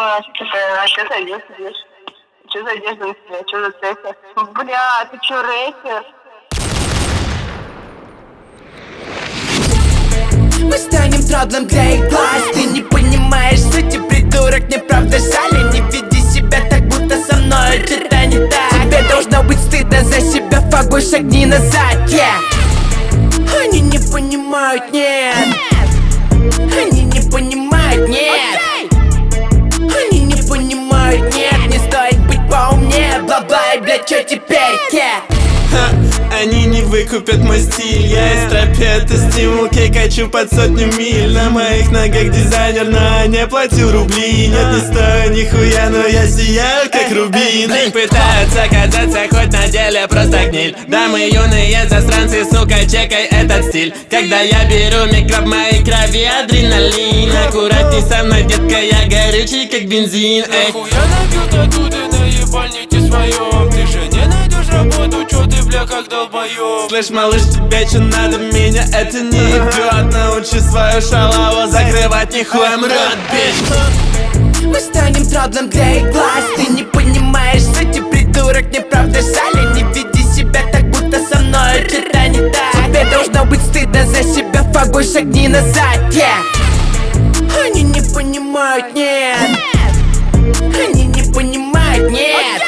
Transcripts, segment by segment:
А что за одежда сидишь? Что за одежда на тебе? Что за цепи? Бля, ты что, рэпер? Мы станем тротлом для их глаз. Ты не понимаешь сути, придурок, мне правда жаль. Не веди себя так, будто со мной это не так. Тебе должно быть стыдно за себя, фагой, шагни назад, yeah. Они не понимают, нет. Они не понимают, нет. Они не понимают, нет. Не стоит быть поумнее, бла-бла, и блядь, чё теперь, yeah. Они не выкупят мой стиль. Я из тропе, это стимул, качу под 100 миль. На моих ногах дизайнер, но не платил рубли. Нет, не стою нихуя, но я сияю, как рубин. Они пытаются казаться, хоть на деле просто гниль. Да, мы юные засранцы, сука, чекай этот стиль. Когда я беру микро, в моей крови адреналин. Аккуратней со мной, детка, я горячий, как бензин. Нахуя набил тату, ты на ебальнике своем. Ты же не найдешь работу, чё ты, бля, как долбоёб. Слышь, малыш, тебе чё надо, меня это не идёт. Научи свою шалаву закрывать, нихуя рот, бич. Мы станем тротлом для их глаз. Ты не понимаешь сути, придурок, мне правда жаль. Не веди себя так, будто со мной это не так. Тебе должно быть стыдно за себя, фагой, шагни назад, yeah. Они не понимают, нет. Они не понимают, нет.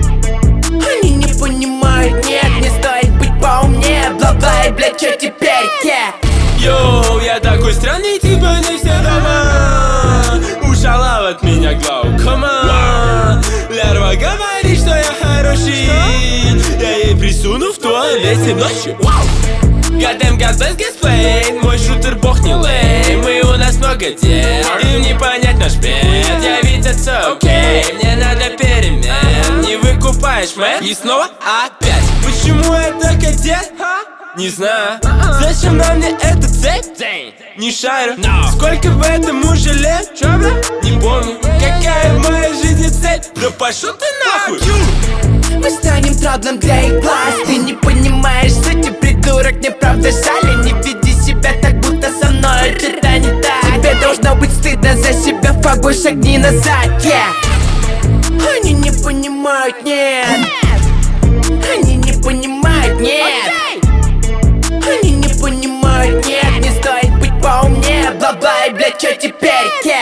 Они не понимают, нет. Не стоит быть поумнее, бла-бла, и блядь, чё теперь, yeah. Йоу, я такой странный, типа не все дома. Ушала от меня глаукома. Лярва говорит, что я хороший. Я ей присуну в туалете ночью. Goddamn God bless Gasplay. Мой шутер бог не лейм. И у нас много дел, им не понять наш бед. Я ведь это окей, мне надо перемен. Не выкупаешь, мэн? И снова опять. Почему я так одет? Не знаю. Зачем на мне эта цепь? Не шарю. Сколько в этом уже лет? Чё, бля? Не помню. Какая в моей жизни цель? Да пошёл ты нахуй. Мы станем тротлом для их глаз. Ты не понимаешь сути, придурок, мне правда жаль. Не веди себя так, будто со мной это не так. Тебе должно быть стыдно за себя, фагой, шагни назад, yeah. Они не понимают, нет. Они не понимают, нет. Они не понимают, нет. Не стоит быть поумнее, бла-бла, и блядь, чё теперь, yeah.